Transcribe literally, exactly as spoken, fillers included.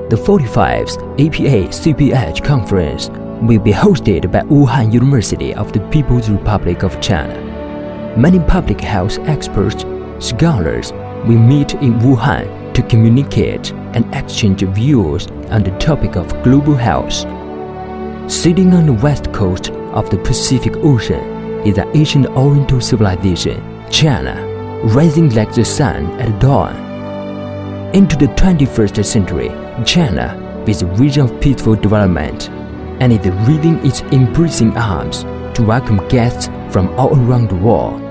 The forty-fifth A P A C P H Conference will be hosted by Wuhan University of the People's Republic of China. Many public health experts, scholars will meet in Wuhan to communicate and exchange views on the topic of global health. Sitting on the west coast of the Pacific Ocean is the ancient Oriental civilization, China, rising like the sun at dawn. Into the twenty-first century, China is a region of peaceful development, and is reading its embracing arms to welcome guests from all around the world.